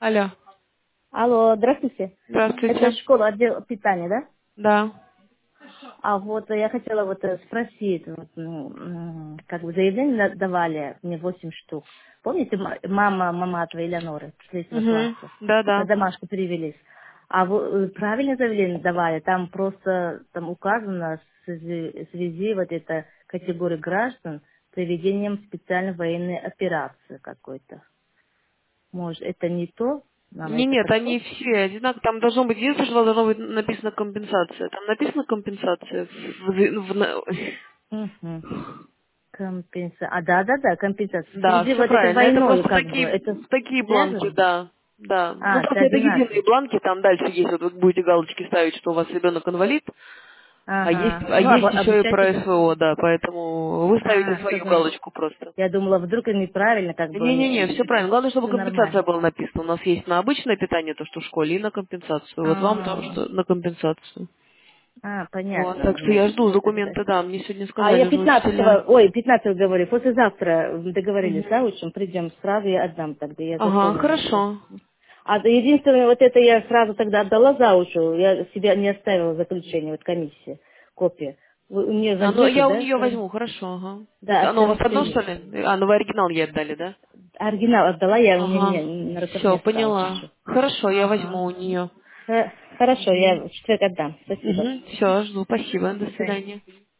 Алло. Алло, здравствуйте. Это Здравствуйте. школа отдел питания, да? Да. А вот я хотела спросить, как бы заявление давали мне 8 штук. Помните, мама Маматова Элеоноры, 3 Угу. класса, Да, на да. домашку перевелись. А правильное заявление давали, там просто там указано в связи вот эта категория граждан с проведением специальной военной операции какой-то. Может, это не то? Нам Не, это нет, они подходит? все одинаковые. Там должно быть, единственное, что должно быть написано компенсация. Там написано компенсация Мгм. Да, компенсация. В Да, связи все вот это правильно. Это войной, просто как бы, такие, это такие бланки, связано? да. Да. Ну, А, это просто это одинаково. единые бланки, там дальше есть, вот вы будете галочки ставить, что у вас ребенок инвалид, Ага. а Ну, есть еще и обучать про это... СВО, да, поэтому вы ставите А, свою что-то... галочку просто. Я думала, вдруг и неправильно, как бы, Не-не-не, все правильно. Главное, чтобы все компенсация нормально. была написана. У нас есть на обычное питание, то, что в школе, и на компенсацию. Вот вам там, А, что на компенсацию. Вот, понятно, так что я значит, жду вот это... документы, да, мне сегодня А я сказали уже учителя. 15-го, ой, 15-го говорю, послезавтра договорились, Мгм. да, учим, придем сразу, я отдам тогда, я Ага, заполню. хорошо. А единственное, вот это я сразу тогда отдала заучу, я себя не оставила заключение, вот комиссии, копия. Вы у нее А, ну возьмете, я у да, нее сразу? возьму, хорошо, ага. Да, Оно у вас одно, оценочный. что ли? А, ну вы оригинал ей отдали, да? Оригинал отдала, я у Ага. меня на руках не Все, осталось поняла. еще. Хорошо, я Ага. возьму у нее. Хорошо, Угу. я в четверг отдам. Спасибо. Угу. Все, жду. Спасибо. До До свидания. свидания.